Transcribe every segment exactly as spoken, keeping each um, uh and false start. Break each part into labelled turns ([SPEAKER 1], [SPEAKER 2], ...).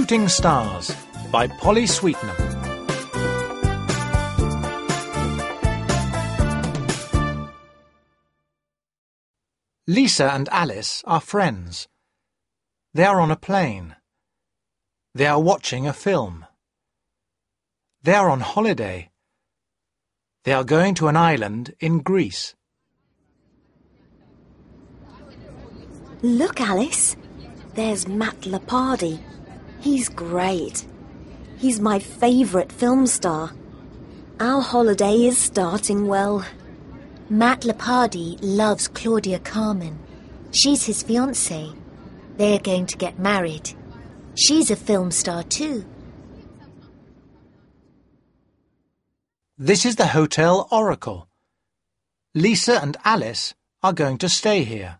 [SPEAKER 1] Shooting Stars by Polly Sweetnam. Lisa and Alice are friends. They are on a plane. They are watching a film. They are on holiday. They are going to an island in Greece.
[SPEAKER 2] Look, Alice. There's Matt Lepardi. He's great. He's my favourite film star. Our holiday is starting well.
[SPEAKER 3] Matt Lepardi loves Claudia Carmen. She's his fiancée. They're going to get married. She's a film star too.
[SPEAKER 1] This is the Hotel Oracle. Lisa and Alice are going to stay here.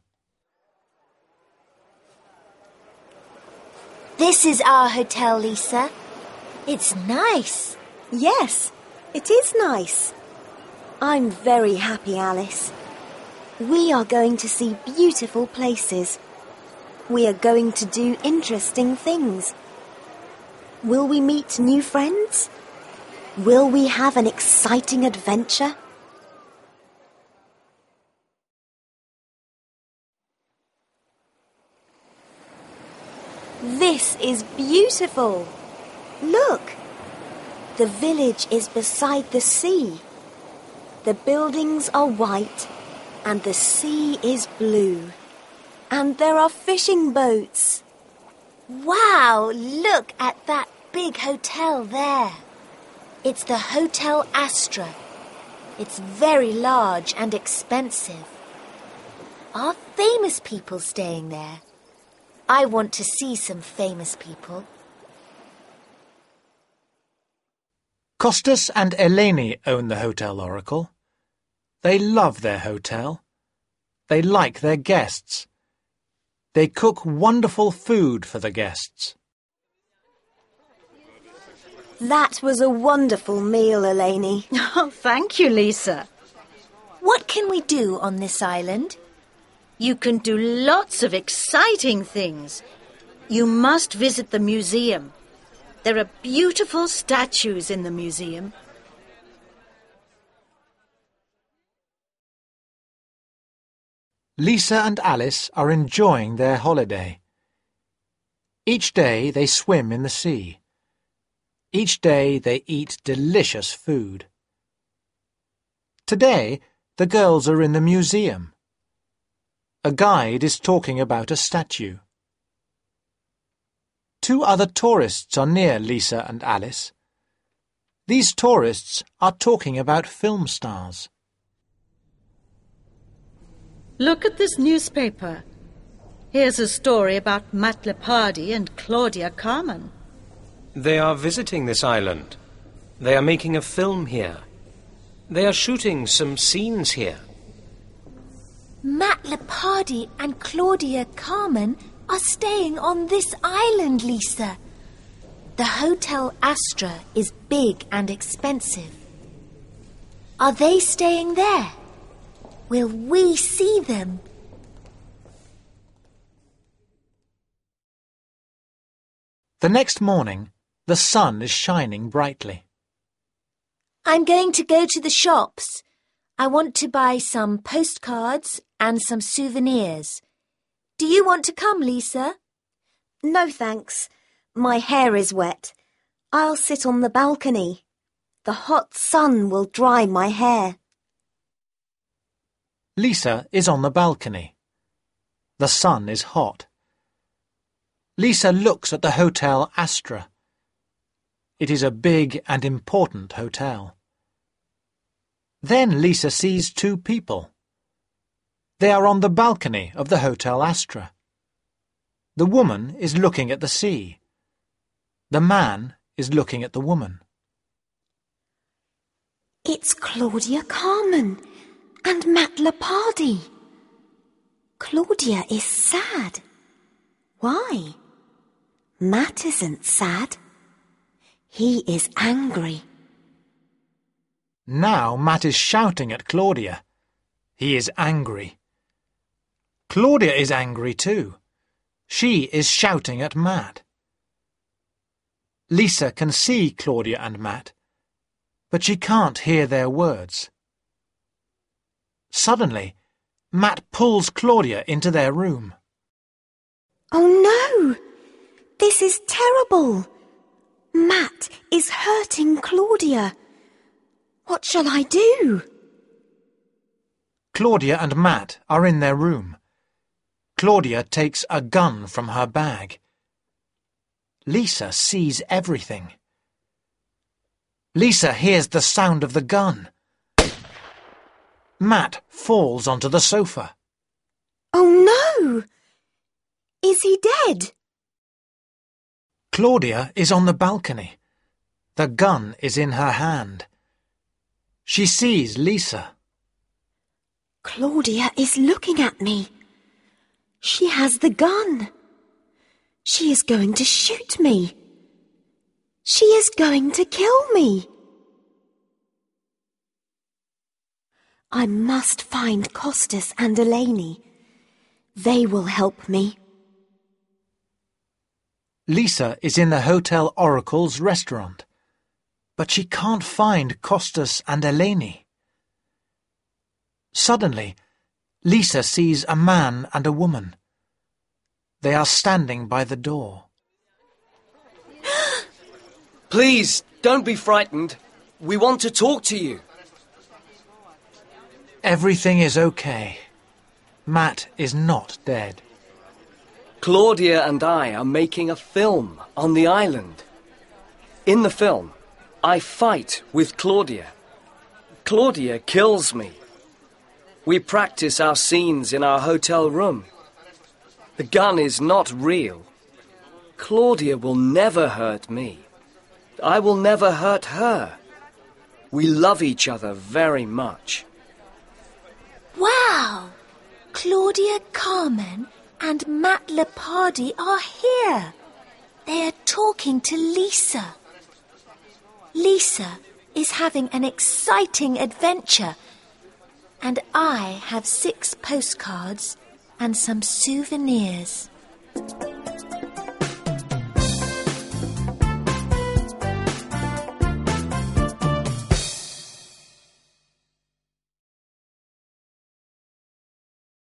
[SPEAKER 3] This is our hotel, Lisa. It's nice.
[SPEAKER 2] Yes, it is nice. I'm very happy, Alice. We are going to see beautiful places. We are going to do interesting things. Will we meet new friends? Will we have an exciting adventure? This is beautiful. Look, the village is beside the sea. The buildings are white and the sea is blue. And there are fishing boats.
[SPEAKER 3] Wow, look at that big hotel there. It's the Hotel Astra. It's very large and expensive. Are famous people staying there? I want to see some famous people.
[SPEAKER 1] Costas and Eleni own the Hotel Oracle. They love their hotel. They like their guests. They cook wonderful food for the guests.
[SPEAKER 2] That was a wonderful meal, Eleni.
[SPEAKER 4] Oh, thank you, Lisa.
[SPEAKER 3] What can we do on this island?
[SPEAKER 4] You can do lots of exciting things. You must visit the museum. There are beautiful statues in the museum.
[SPEAKER 1] Lisa and Alice are enjoying their holiday. Each day they swim in the sea. Each day they eat delicious food. Today the girls are in the museum. A guide is talking about a statue. Two other tourists are near Lisa and Alice. These tourists are talking about film stars.
[SPEAKER 4] Look at this newspaper. Here's a story about Matt Lepardi and Claudia Carmen.
[SPEAKER 5] They are visiting this island. They are making a film here. They are shooting some scenes here.
[SPEAKER 3] Matt Lepardi and Claudia Carmen are staying on this island, Lisa. The Hotel Astra is big and expensive. Are they staying there? Will we see them?
[SPEAKER 1] The next morning, the sun is shining brightly.
[SPEAKER 3] I'm going to go to the shops. I want to buy some postcards and some souvenirs. Do you want to come, Lisa?
[SPEAKER 2] No, thanks. My hair is wet. I'll sit on the balcony. The hot sun will dry my hair.
[SPEAKER 1] Lisa is on the balcony. The sun is hot. Lisa looks at the Hotel Astra. It is a big and important hotel. Then Lisa sees two people. They are on the balcony of the Hotel Astra. The woman is looking at the sea. The man is looking at the woman.
[SPEAKER 2] It's Claudia Carmen and Matt Lepardi. Claudia is sad. Why? Matt isn't sad. He is angry.
[SPEAKER 1] Now Matt is shouting at Claudia. He is angry. Claudia is angry too. She is shouting at Matt. Lisa can see Claudia and Matt, but she can't hear their words. Suddenly, Matt pulls Claudia into their room.
[SPEAKER 2] Oh no! This is terrible! Matt is hurting Claudia. What shall I do?
[SPEAKER 1] Claudia and Matt are in their room. Claudia takes a gun from her bag. Lisa sees everything. Lisa hears the sound of the gun. Matt falls onto the sofa.
[SPEAKER 2] Oh no! Is he dead?
[SPEAKER 1] Claudia is on the balcony. The gun is in her hand. She sees Lisa.
[SPEAKER 2] Claudia is looking at me. She has the gun. She is going to shoot me. She is going to kill me. I must find Costas and Eleni. They will help me.
[SPEAKER 1] Lisa is in the Hotel Oracle's restaurant, but she can't find Costas and Eleni. Suddenly, Lisa sees a man and a woman. They are standing by the door.
[SPEAKER 6] Please, don't be frightened. We want to talk to you.
[SPEAKER 1] Everything is okay. Matt is not dead.
[SPEAKER 6] Claudia and I are making a film on the island. In the film, I fight with Claudia. Claudia kills me. We practice our scenes in our hotel room. The gun is not real. Claudia will never hurt me. I will never hurt her. We love each other very much.
[SPEAKER 3] Wow! Claudia Carmen and Matt Lepardi are here. They are talking to Lisa. Lisa is having an exciting adventure, and I have six postcards and some souvenirs.